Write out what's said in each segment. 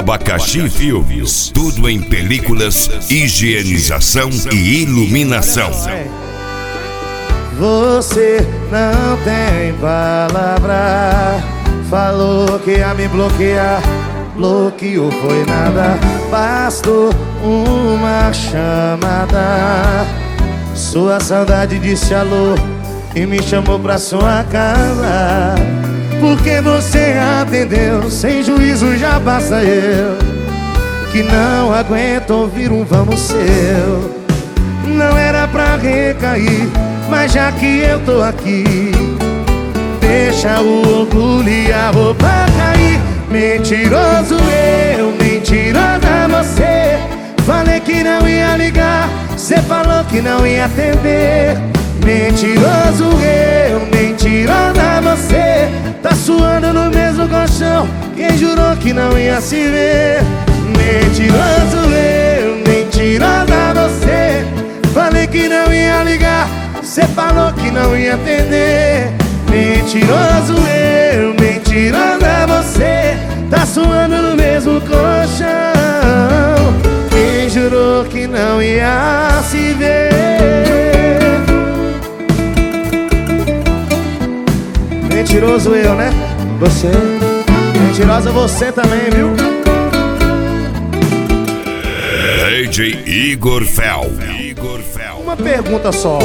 Abacaxi Filmes, tudo em películas, higienização e iluminação. Você não tem palavra, falou que ia me bloquear, bloqueou foi nada, bastou uma chamada. Sua saudade disse alô e me chamou pra sua casa. Porque você atendeu, sem juízo já basta eu, que não aguento ouvir um vamos seu. Não era pra recair, mas já que eu tô aqui, deixa o orgulho e a roupa cair. Mentiroso eu, mentirosa você. Falei que não ia ligar, cê falou que não ia atender. Mentiroso eu, mentirosa você. Tá suando no mesmo colchão, quem jurou que não ia se ver. Mentiroso eu, mentirosa você. Falei que não ia ligar, cê falou que não ia atender. Mentiroso eu, mentirosa você. Tá suando no mesmo colchão, quem jurou que não ia se ver. Mentiroso eu, né? Você. Mentirosa você também, viu? DJ Igor Fel. Uma pergunta só.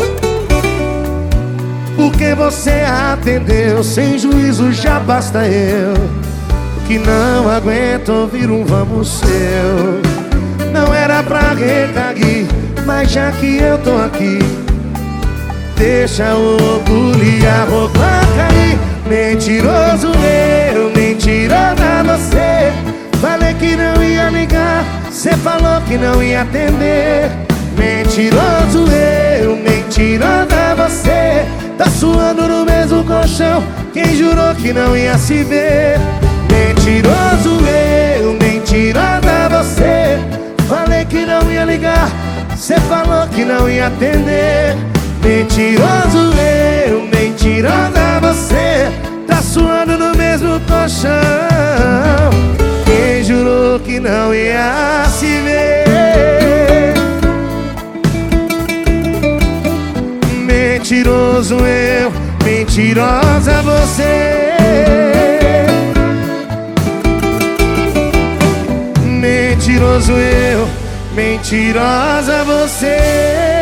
Por que você atendeu? Sem juízo já basta eu, que não aguento ouvir um vamos seu. Não era pra recair, mas já que eu tô aqui, deixa o orgulho e a roupa cair. Mentiroso eu, mentirosa você. Falei que não ia ligar, cê falou que não ia atender. Mentiroso eu, mentirosa você. Tá suando no mesmo colchão, quem jurou que não ia se ver. Mentiroso eu, mentirosa você. Falei que não ia ligar, cê falou que não ia atender. Mentiroso eu, mentirosa você. Tá suando no mesmo colchão, quem jurou que não ia se ver. Mentiroso eu, mentirosa você. Mentiroso eu, mentirosa você.